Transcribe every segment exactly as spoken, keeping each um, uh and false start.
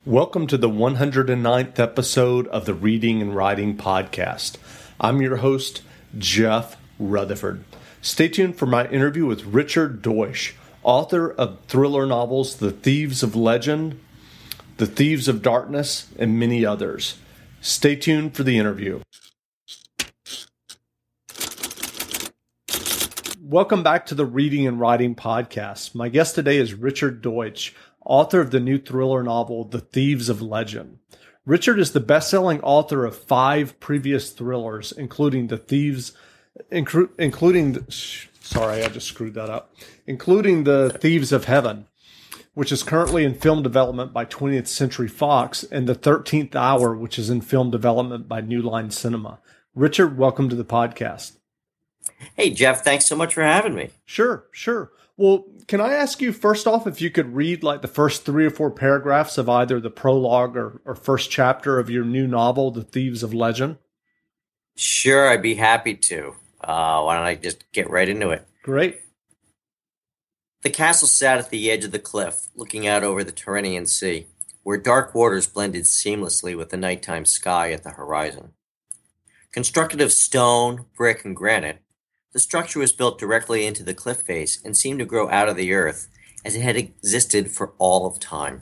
Welcome to the one hundred ninth episode of the Reading and Writing Podcast. I'm your host, Jeff Rutherford. Stay tuned for my interview with Richard Deutsch, author of thriller novels The Thieves of Legend, The Thieves of Darkness, and many others. Stay tuned for the interview. Welcome back to the Reading and Writing Podcast. My guest today is Richard Deutsch, author of the new thriller novel, The Thieves of Legend. Richard is the best-selling author of five previous thrillers, including The Thieves, inclu- including, the, sorry, I just screwed that up, including The Thieves of Heaven, which is currently in film development by twentieth Century Fox, and The thirteenth Hour, which is in film development by New Line Cinema. Richard, welcome to the podcast. Hey, Jeff, thanks so much for having me. Sure, sure. Well, can I ask you first off if you could read like the first three or four paragraphs of either the prologue or, or first chapter of your new novel, The Thieves of Legend? Sure, I'd be happy to. Uh, why don't I just get right into it? Great. The castle sat at the edge of the cliff, looking out over the Tyrrhenian Sea, where dark waters blended seamlessly with the nighttime sky at the horizon. Constructed of stone, brick, and granite, the structure was built directly into the cliff face and seemed to grow out of the earth as it had existed for all of time.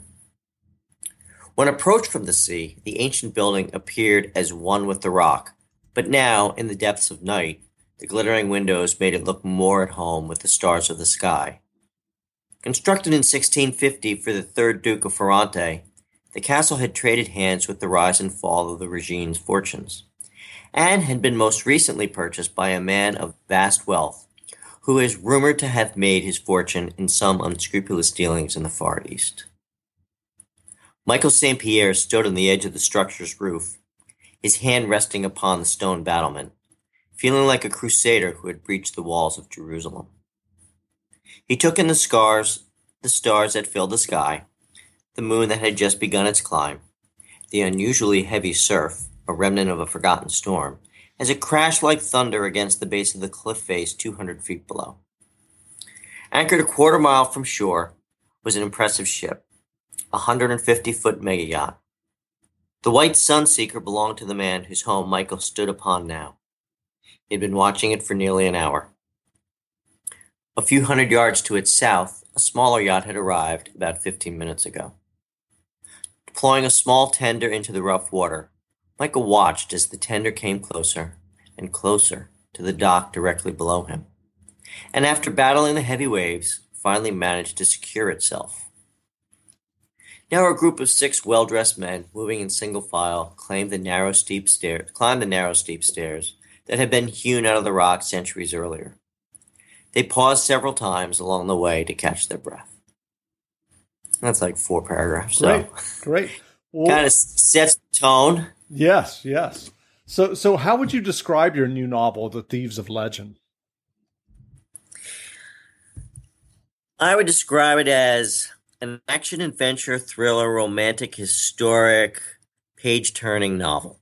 When approached from the sea, the ancient building appeared as one with the rock, but now, in the depths of night, the glittering windows made it look more at home with the stars of the sky. Constructed in sixteen fifty for the third Duke of Ferrante, the castle had traded hands with the rise and fall of the regime's fortunes, and had been most recently purchased by a man of vast wealth, who is rumored to have made his fortune in some unscrupulous dealings in the Far East. Michael Saint Pierre stood on the edge of the structure's roof, his hand resting upon the stone battlement, feeling like a crusader who had breached the walls of Jerusalem. He took in the scars, the stars that filled the sky, the moon that had just begun its climb, the unusually heavy surf, a remnant of a forgotten storm, as it crashed like thunder against the base of the cliff face two hundred feet below. Anchored a quarter mile from shore was an impressive ship, a one hundred fifty foot mega yacht. The White Sunseeker belonged to the man whose home Michael stood upon now. He had been watching it for nearly an hour. A few hundred yards to its south, a smaller yacht had arrived about fifteen minutes ago. Deploying a small tender into the rough water, Michael watched as the tender came closer and closer to the dock directly below him, and after battling the heavy waves, finally managed to secure itself. Now a group of six well-dressed men, moving in single file, climbed the narrow, steep stairs, climbed the narrow, steep stairs that had been hewn out of the rock centuries earlier. They paused several times along the way to catch their breath. That's like four paragraphs. Great, so. great. Well, kind of sets the tone. Yes, yes. So, so how would you describe your new novel, The Thieves of Legend? I would describe it as an action-adventure, thriller, romantic, historic, page-turning novel.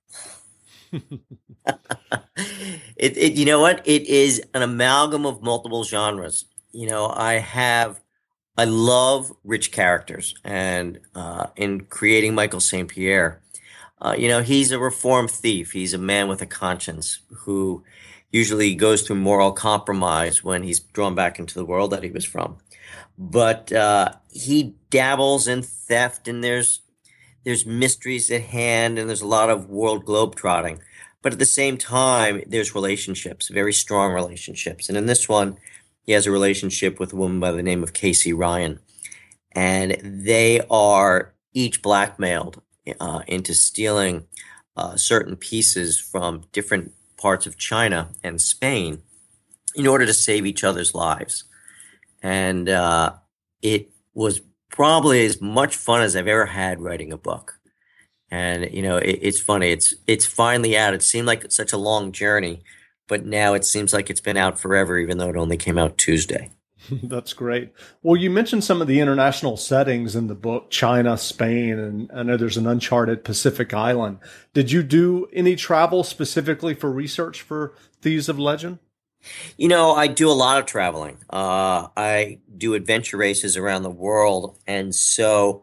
it, it, you know what? It is an amalgam of multiple genres. You know, I have, I love rich characters, and uh, in creating Michael Saint Pierre, Uh, you know, he's a reformed thief. He's a man with a conscience who usually goes through moral compromise when he's drawn back into the world that he was from. But uh, he dabbles in theft, and there's there's mysteries at hand, and there's a lot of world globetrotting. But at the same time, there's relationships, very strong relationships. And in this one, he has a relationship with a woman by the name of Casey Ryan. And they are each blackmailed Uh, into stealing uh, certain pieces from different parts of China and Spain in order to save each other's lives. And uh, it was probably as much fun as I've ever had writing a book. And, you know, it, it's funny. It's it's finally out. It seemed like such a long journey, but now it seems like it's been out forever, even though it only came out Tuesday. That's great. Well, you mentioned some of the international settings in the book, China, Spain, and I know there's an uncharted Pacific island. Did you do any travel specifically for research for Thieves of Legend? You know, I do a lot of traveling. Uh, I do adventure races around the world. And so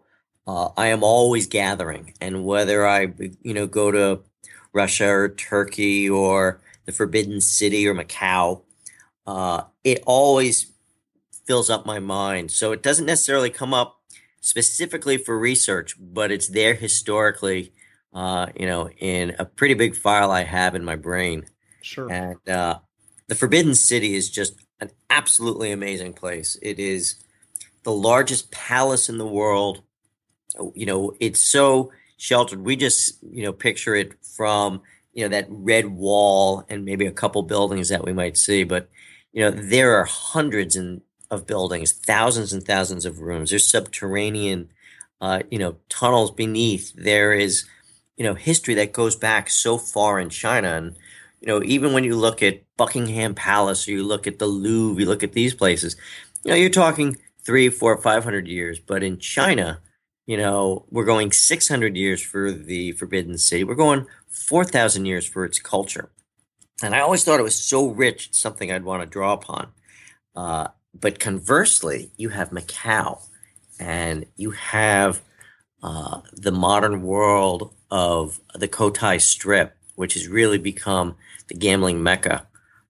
uh, I am always gathering. And whether I, you know, go to Russia or Turkey or the Forbidden City or Macau, uh, it always fills up my mind. So it doesn't necessarily come up specifically for research, but it's there historically, uh, you know, in a pretty big file I have in my brain. Sure. And uh, the Forbidden City is just an absolutely amazing place. It is the largest palace in the world. You know, it's so sheltered. We just, you know, picture it from, you know, that red wall and maybe a couple buildings that we might see. But, you know, there are hundreds and of buildings, thousands and thousands of rooms. There's subterranean, uh, you know, tunnels beneath. There is, you know, history that goes back so far in China. And, you know, even when you look at Buckingham Palace or you look at the Louvre, you look at these places, you know, you're talking three, four, five hundred years. But in China, you know, we're going six hundred years for the Forbidden City. We're going four thousand years for its culture. And I always thought it was so rich, it's something I'd want to draw upon. Uh, but conversely, you have Macau and you have uh, the modern world of the Cotai Strip, which has really become the gambling mecca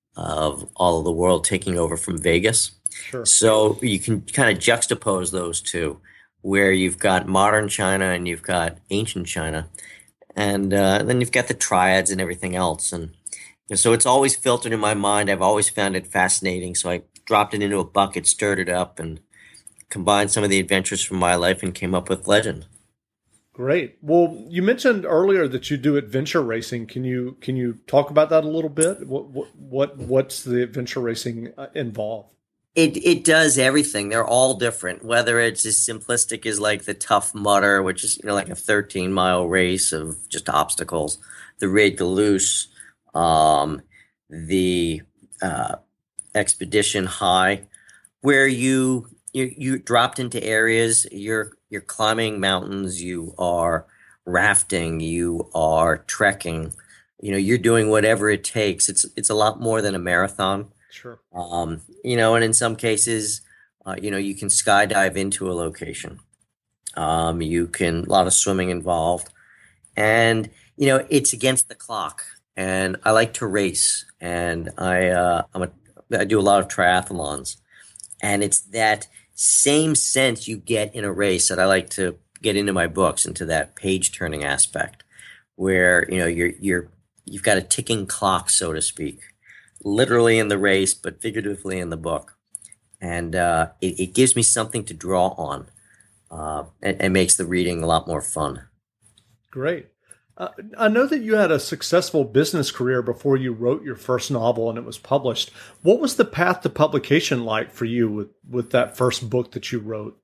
of all of the world, taking over from Vegas. Sure. So you can kind of juxtapose those two, where you've got modern China and you've got ancient China. And uh, then you've got the triads and everything else. And you know, so it's always filtered in my mind. I've always found it fascinating. So I dropped it into a bucket, stirred it up, and combined some of the adventures from my life and came up with Legend. Great. Well, you mentioned earlier that you do adventure racing. Can you can you talk about that a little bit? What what, what what's the adventure racing involve? It it does everything. They're all different. Whether it's as simplistic as like the Tough Mudder, which is, you know, like a thirteen mile race of just obstacles, the Raid de Luce, um, the uh, Expedition High, where you you you dropped into areas. You're you're climbing mountains. You are rafting. You are trekking. You know, you're doing whatever it takes. It's it's a lot more than a marathon. Sure. Um, you know, and in some cases, uh, you know, you can skydive into a location. Um, you can, a lot of swimming involved. And, you know, it's against the clock. And I like to race. And I, uh, I'm a, I do a lot of triathlons. And it's that same sense you get in a race that I like to get into my books, into that page turning aspect, where, you know, you're, you're, you've got a ticking clock, so to speak. Literally in the race, but figuratively in the book. And uh, it, it gives me something to draw on uh, and, and makes the reading a lot more fun. Great. Uh, I know that you had a successful business career before you wrote your first novel and it was published. What was the path to publication like for you with, with that first book that you wrote?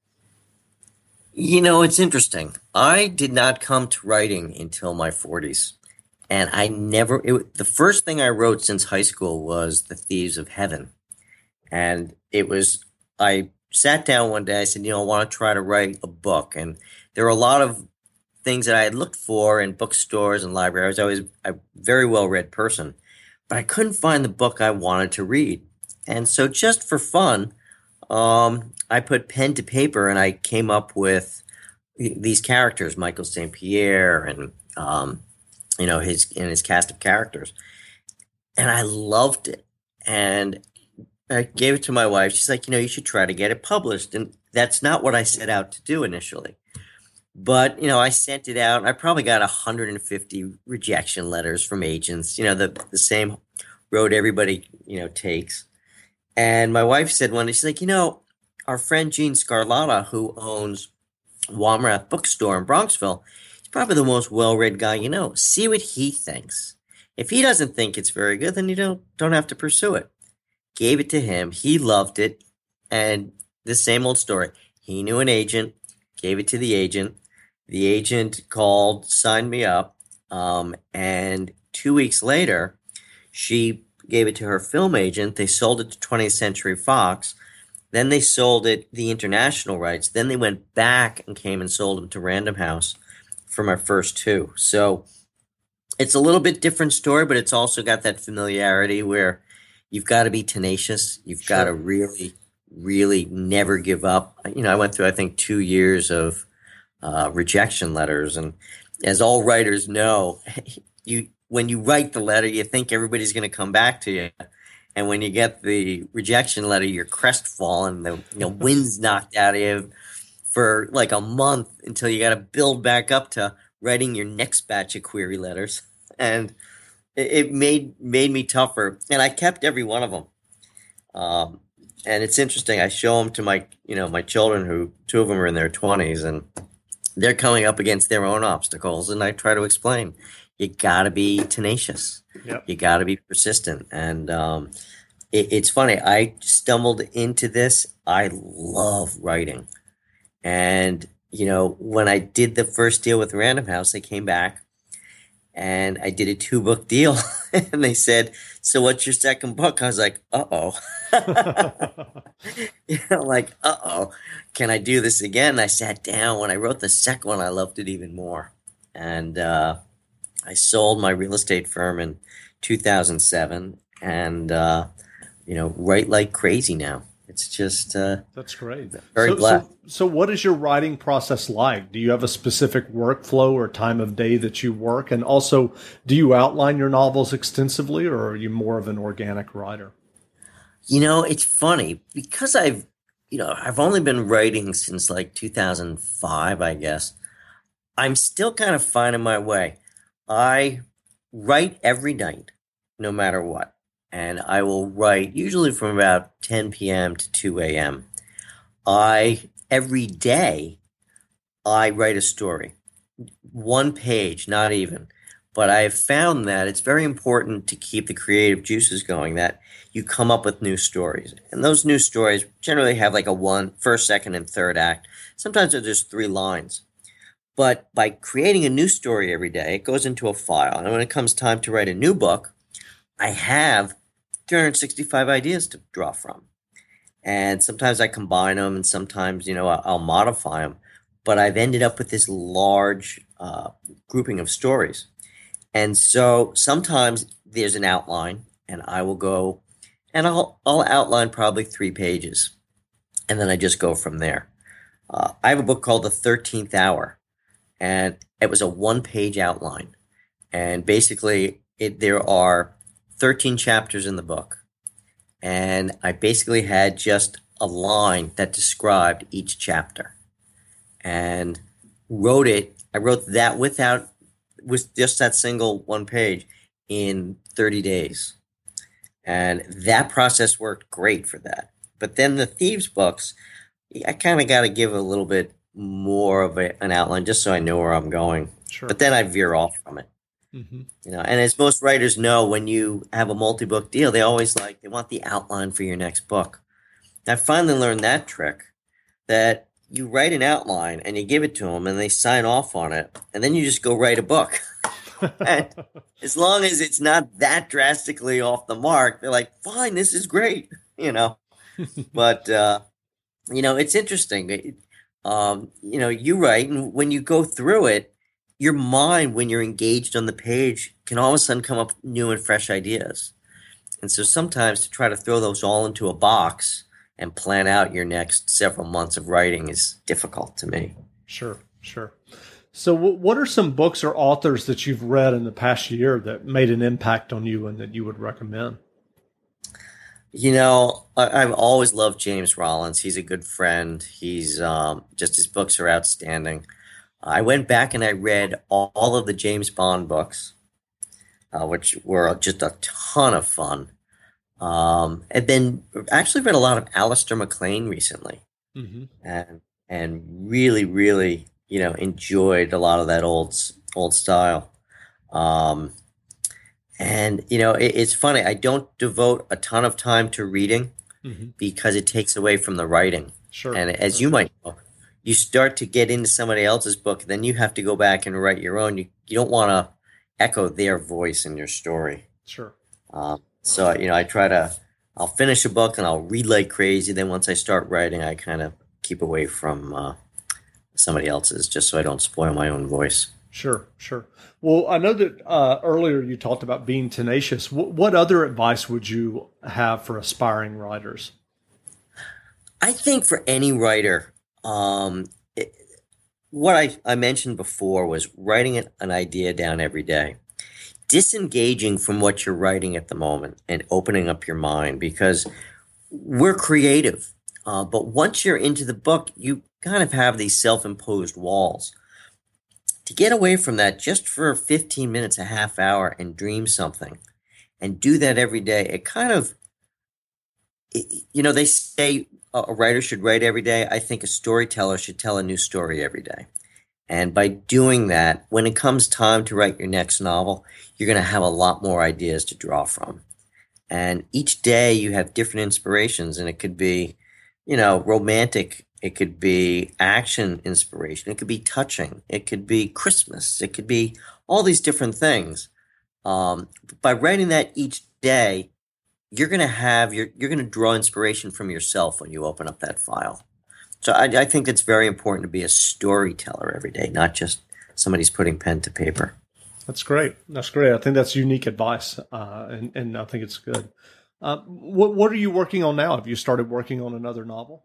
You know, it's interesting. I did not come to writing until my forties. And I never, it, the first thing I wrote since high school was The Thieves of Heaven. And it was, I sat down one day, I said, you know, I want to try to write a book. And there were a lot of things that I had looked for in bookstores and libraries. I was a very well-read person, but I couldn't find the book I wanted to read. And so just for fun, um, I put pen to paper and I came up with these characters, Michael Saint Pierre and, um, you know, his and his cast of characters. And I loved it. And I gave it to my wife. She's like, you know, you should try to get it published. And that's not what I set out to do initially. But, you know, I sent it out. I probably got one hundred fifty rejection letters from agents, you know, the, the same road everybody, you know, takes. And my wife said one day, she's like, you know, our friend Gene Scarlata, who owns Wamrath Bookstore in Bronxville, probably the most well-read guy you know. See what he thinks. If he doesn't think it's very good, then you don't don't have to pursue it. Gave it to him. He loved it. And the same old story. He knew an agent, gave it to the agent. The agent called, signed me up. Um, and two weeks later, she gave it to her film agent. They sold it to twentieth Century Fox. Then they sold it the international rights. Then they went back and came and sold them to Random House for my first two. So it's a little bit different story, but it's also got that familiarity where you've got to be tenacious. You've Sure. got to really, really never give up. You know, I went through, I think, two years of uh, rejection letters. And as all writers know, you when you write the letter, you think everybody's going to come back to you. And when you get the rejection letter, you're crestfallen. The you know, wind's knocked out of you for like a month until you got to build back up to writing your next batch of query letters. And it, it made made me tougher. And I kept every one of them. Um, and it's interesting. I show them to my you know my children, who two of them are in their twenties, and they're coming up against their own obstacles. And I try to explain, you got to be tenacious. Yep. You got to be persistent. And um, it, it's funny. I stumbled into this. I love writing. And, you know, when I did the first deal with Random House, they came back and I did a two book deal. And they said, so what's your second book? I was like, uh-oh. you know, like, uh-oh, can I do this again? I sat down. When I wrote the second one, I loved it even more. And uh, I sold my real estate firm in two thousand seven and, uh, you know, write like crazy now. It's just uh, that's great. Very so, glad. So, so what is your writing process like? Do you have a specific workflow or time of day that you work? And also, do you outline your novels extensively, or are you more of an organic writer? You know, it's funny because I've, you know, I've only been writing since like two thousand five, I guess. I'm still kind of finding my way. I write every night, no matter what. And I will write usually from about ten p.m. to two a.m. I, every day, I write a story. One page, not even. But I have found that it's very important to keep the creative juices going, that you come up with new stories. And those new stories generally have like a one, first, second, and third act. Sometimes they're just three lines. But by creating a new story every day, it goes into a file. And when it comes time to write a new book, I have three hundred sixty-five ideas to draw from. And sometimes I combine them, and sometimes, you know, I'll modify them. But I've ended up with this large uh, grouping of stories. And so sometimes there's an outline, and I will go, and I'll, I'll outline probably three pages. And then I just go from there. Uh, I have a book called The thirteenth Hour, and it was a one-page outline. And basically, it, there are thirteen chapters in the book. And I basically had just a line that described each chapter. And wrote it, I wrote that without, with just that single one page in thirty days. And that process worked great for that. But then the Thieves books, I kind of got to give a little bit more of a, an outline just so I know where I'm going. Sure. But then I veer off from it. Mm-hmm. You know, and as most writers know, when you have a multi-book deal, they always like, they want the outline for your next book. And I finally learned that trick, that you write an outline and you give it to them and they sign off on it. And then you just go write a book. And as long as it's not that drastically off the mark, they're like, fine, this is great, you know. But, uh, you know, it's interesting. It, um, you know, you write, and when you go through it, your mind, when you're engaged on the page, can all of a sudden come up with new and fresh ideas. And so sometimes to try to throw those all into a box and plan out your next several months of writing is difficult to me. Sure, sure. So what are some books or authors that you've read in the past year that made an impact on you and that you would recommend? You know, I, I've always loved James Rollins. He's a good friend. He's um, just, his books are outstanding. I went back and I read all, all of the James Bond books, uh, which were just a ton of fun. Um, and then actually read a lot of Alistair MacLean recently, mm-hmm. and and really, really, you know, enjoyed a lot of that old old style. Um, and you know, it, it's funny. I don't devote a ton of time to reading mm-hmm. because it takes away from the writing. Sure. And as sure. you might know, you start to get into somebody else's book, then you have to go back and write your own. You you don't want to echo their voice in your story. Sure. Um, so, you know, I try to, I'll finish a book and I'll read like crazy. Then once I start writing, I kind of keep away from uh, somebody else's just so I don't spoil my own voice. Sure, sure. Well, I know that uh, earlier you talked about being tenacious. W- what other advice would you have for aspiring writers? I think for any writer, um, it, what I, I mentioned before was writing an, an idea down every day, disengaging from what you're writing at the moment and opening up your mind, because we're creative. Uh, but once you're into the book, you kind of have these self-imposed walls. To get away from that just for fifteen minutes, a half hour, and dream something, and do that every day, it kind of, you know, they say a writer should write every day. I think a storyteller should tell a new story every day. And by doing that, when it comes time to write your next novel, you're going to have a lot more ideas to draw from. And each day you have different inspirations, and it could be, you know, romantic. It could be action inspiration. It could be touching. It could be Christmas. It could be all these different things. Um, by writing that each day, you're going to have your, you're going to draw inspiration from yourself when you open up that file. So I, I think it's very important to be a storyteller every day, not just somebody's putting pen to paper. That's great. That's great. I think that's unique advice, uh, and, and I think it's good. Uh, what What are you working on now? Have you started working on another novel?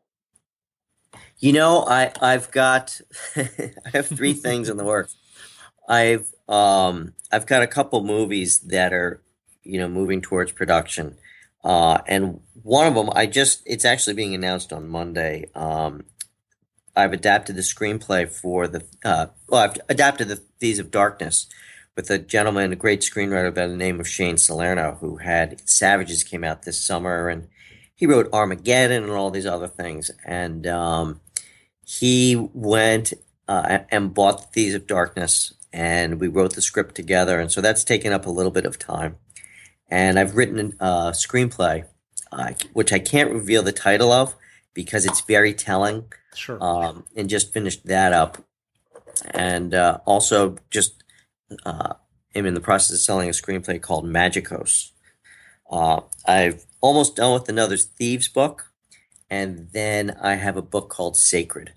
You know, I I've got I have three things in the works. I've um I've got a couple movies that are, you know, moving towards production, uh, and one of them I just it's actually being announced on Monday. Um, I've adapted the screenplay for the uh, well, I've adapted the Thieves of Darkness with a gentleman, a great screenwriter by the name of Shane Salerno, who had Savages came out this summer, and he wrote Armageddon and all these other things. And um, he went uh, and bought Thieves of Darkness, and we wrote the script together. And so that's taken up a little bit of time. And I've written a screenplay, uh, which I can't reveal the title of because it's very telling. Sure. Um, and just finished that up. And uh, also just uh, am in the process of selling a screenplay called Magicos. Uh, I've almost done with another Thieves book, and then I have a book called Sacred.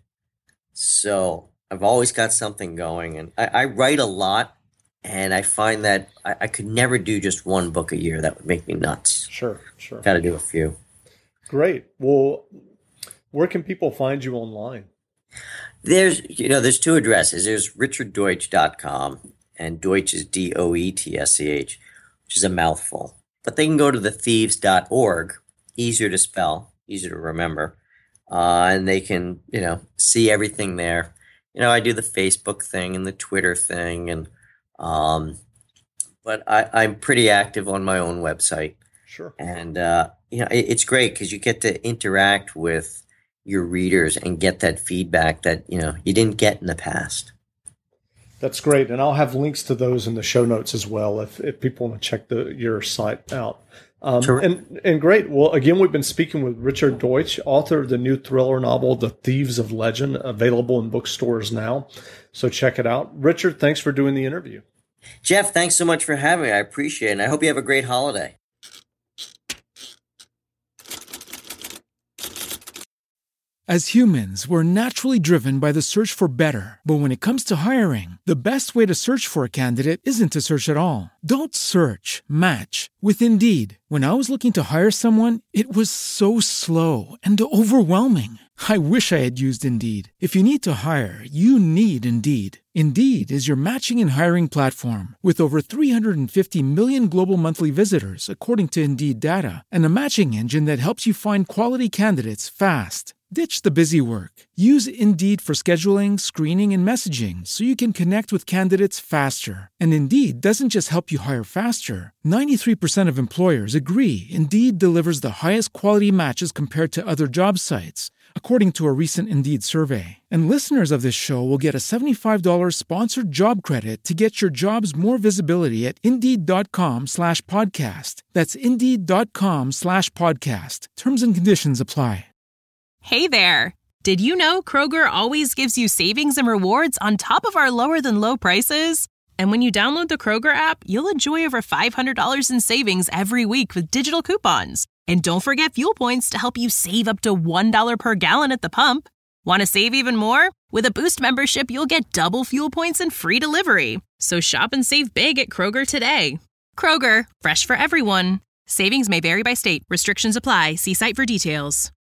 So I've always got something going, and I, I write a lot, and I find that I, I could never do just one book a year. That would make me nuts. Sure, sure. Got to do a few. Great. Well, where can people find you online? There's, you know, there's two addresses. There's richard deutsch dot com, and Deutsch is D O E T S C H, which is a mouthful. But they can go to the thieves dot org, easier to spell, easier to remember, uh, and they can, you know, see everything there. You know, I do the Facebook thing and the Twitter thing, and um, but I, I'm pretty active on my own website. Sure. And, uh, you know, it, it's great because you get to interact with your readers and get that feedback that, you know, you didn't get in the past. That's great. And I'll have links to those in the show notes as well if, if people want to check the your site out. Um, sure. and, and great. Well, again, we've been speaking with Richard Deutsch, author of the new thriller novel, The Thieves of Legend, available in bookstores now. So check it out. Richard, thanks for doing the interview. Jeff, thanks so much for having me. I appreciate it. And I hope you have a great holiday. As humans, we're naturally driven by the search for better. But when it comes to hiring, the best way to search for a candidate isn't to search at all. Don't search, match with Indeed. When I was looking to hire someone, it was so slow and overwhelming. I wish I had used Indeed. If you need to hire, you need Indeed. Indeed is your matching and hiring platform with over three hundred fifty million global monthly visitors, according to Indeed data, and a matching engine that helps you find quality candidates fast. Ditch the busy work. Use Indeed for scheduling, screening, and messaging so you can connect with candidates faster. And Indeed doesn't just help you hire faster. ninety-three percent of employers agree Indeed delivers the highest quality matches compared to other job sites, according to a recent Indeed survey. And listeners of this show will get a seventy-five dollars sponsored job credit to get your jobs more visibility at Indeed.com slash podcast. That's Indeed.com slash podcast. Terms and conditions apply. Hey there! Did you know Kroger always gives you savings and rewards on top of our lower-than-low prices? And when you download the Kroger app, you'll enjoy over five hundred dollars in savings every week with digital coupons. And don't forget fuel points to help you save up to one dollar per gallon at the pump. Want to save even more? With a Boost membership, you'll get double fuel points and free delivery. So shop and save big at Kroger today. Kroger, fresh for everyone. Savings may vary by state. Restrictions apply. See site for details.